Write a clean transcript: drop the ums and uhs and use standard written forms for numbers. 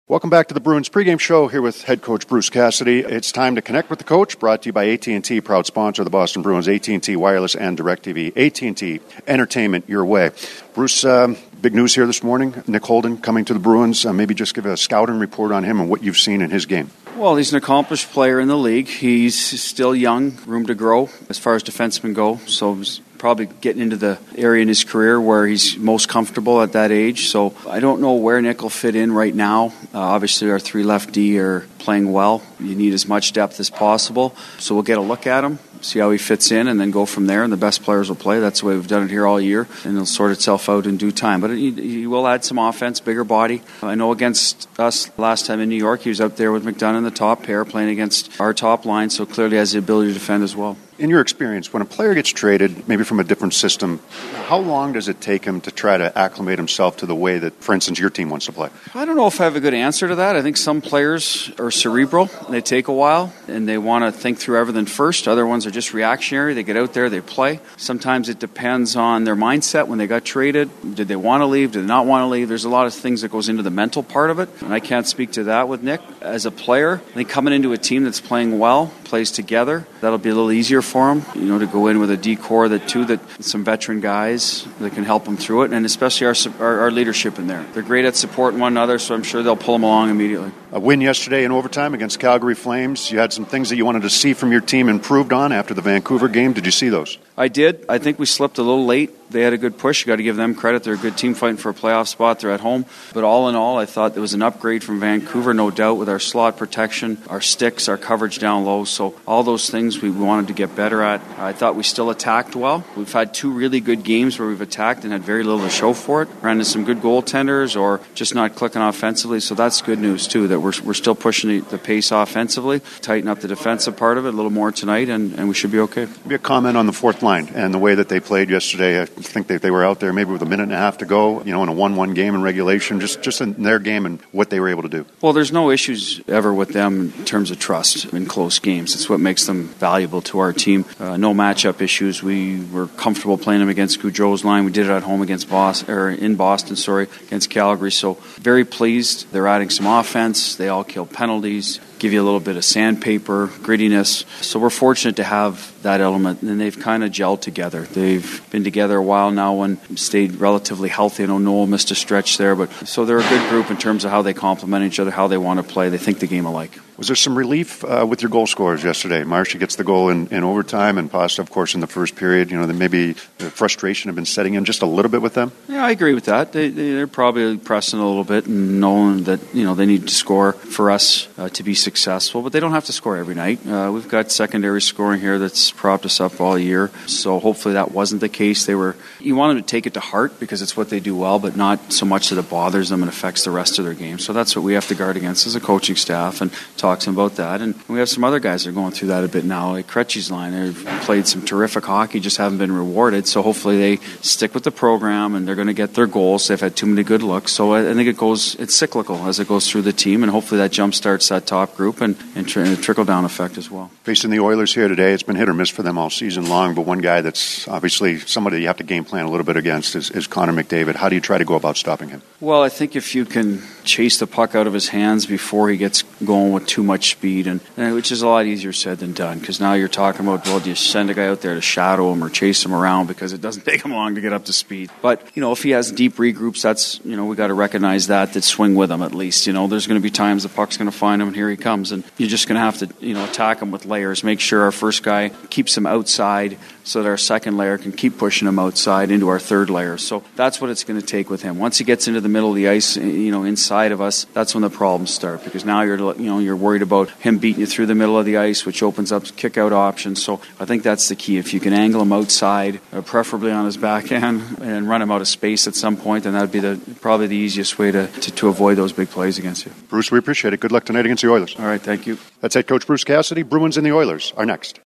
Welcome back to the Bruins pregame show here with head coach Bruce Cassidy. It's time to connect with the coach, brought to you by AT&T, proud sponsor of the Boston Bruins, AT&T Wireless and DirecTV. AT&T, entertainment your way. Bruce, big news here this morning. Nick Holden coming to the Bruins. Maybe just give a scouting report on him and what you've seen in his game. Well, he's an accomplished player in the league. He's still young, room to grow as far as defensemen go. So he's probably getting into the area in his career where he's most comfortable at that age. So I don't know where Nick will fit in right now. Obviously, our three left D are playing well. You need as much depth as possible. So we'll get a look at him, see how he fits in, and then go from there. And the best players will play. That's the way we've done it here all year. And it'll sort itself out in due time. But he will add some offense, bigger body. I know against us last time in New York, he was out there with McDonough in the top pair playing against our top line. So clearly has the ability to defend as well. In your experience, when a player gets traded, maybe from a different system, how long does it take him to try to acclimate himself to the way that, for instance, your team wants to play? I don't know if I have a good answer to that. I think some players are cerebral. They take a while, and they want to think through everything first. Other ones are just reactionary. They get out there, they play. Sometimes it depends on their mindset when they got traded. Did they want to leave? Did they not want to leave? There's a lot of things that goes into the mental part of it, and I can't speak to that with Nick. As a player, I think coming into a team that's playing well, plays together, that'll be a little easier for him, to go in with a D-core, that some veteran guys that can help him through it, and especially our leadership in there. They're great at supporting one another, so I'm sure they'll pull him along immediately. A win yesterday in overtime against Calgary Flames. You had some things that you wanted to see from your team improved on after the Vancouver game. Did you see those? I did. I think we slipped a little late. They had a good push. You got to give them credit. They're a good team fighting for a playoff spot. They're at home. But all in all, I thought there was an upgrade from Vancouver, no doubt, with our slot protection, our sticks, our coverage down low. So all those things we wanted to get better at. I thought we still attacked well. We've had two really good games where we've attacked and had very little to show for it. Ran into some good goaltenders or just not clicking offensively. So that's good news, too, that we're still pushing the pace offensively, tighten up the defensive part of it a little more tonight, and we should be okay. Maybe a comment on the fourth line and the way that they played yesterday. I think they were out there maybe with a minute and a half to go, in a 1-1 game in regulation, just in their game and what they were able to do. Well, there's no issues ever with them in terms of trust in close games. It's what makes them valuable to our team. No matchup issues. We were comfortable playing them against Gaudreau's line. We did it at home against in Boston, against Calgary. So very pleased. They're adding some offense. They all kill penalties, give you a little bit of sandpaper, grittiness. So we're fortunate to have that element, and they've kind of gelled together. They've been together a while now and stayed relatively healthy. I know Noel missed a stretch there, but so they're a good group in terms of how they complement each other, how they want to play. They think the game alike. Was there some relief with your goal scorers yesterday? Marshy gets the goal in overtime, and Pasta, of course, in the first period. That maybe the frustration had been setting in just a little bit with them? Yeah, I agree with that. They're probably pressing a little bit and knowing that they need to score for us to be successful, but they don't have to score every night. We've got secondary scoring here that's propped us up all year, so hopefully that wasn't the case. You want them to take it to heart because it's what they do well, but not so much that it bothers them and affects the rest of their game. So that's what we have to guard against as a coaching staff and talk to them about that. And we have some other guys that are going through that a bit now, like Krejci's line. They've played some terrific hockey, just haven't been rewarded, so hopefully they stick with the program and they're going to get their goals. They've had too many good looks, so I think it's cyclical as it goes through the team, and hopefully that jump starts that top group and a trickle-down effect as well. Facing the Oilers here today, it's been hit or miss for them all season long, but one guy that's obviously somebody you have to game plan a little bit against is Connor McDavid. How do you try to go about stopping him? Well, I think if you can chase the puck out of his hands before he gets going with too much speed, and which is a lot easier said than done, because now you're talking about, well, do you send a guy out there to shadow him or chase him around, because it doesn't take him long to get up to speed. But, if he has deep regroups, that's, we got to recognize that swing with him at least. There's going to be times the puck's going to find him, and here he comes, and you're just going to have to, attack him with layers. Make sure our first guy keeps him outside so that our second layer can keep pushing him outside into our third layer. So that's what it's going to take with him. Once he gets into the middle of the ice, inside of us, that's when the problems start, because now you're worried about him beating you through the middle of the ice, which opens up kick-out options. So I think that's the key. If you can angle him outside, preferably on his backhand, and run him out of space at some point, then that would be probably the easiest way to avoid those big plays against you. Bruce, we appreciate it. Good luck tonight against the Oilers. All right, thank you. That's head coach Bruce Cassidy. Bruins and the Oilers are next.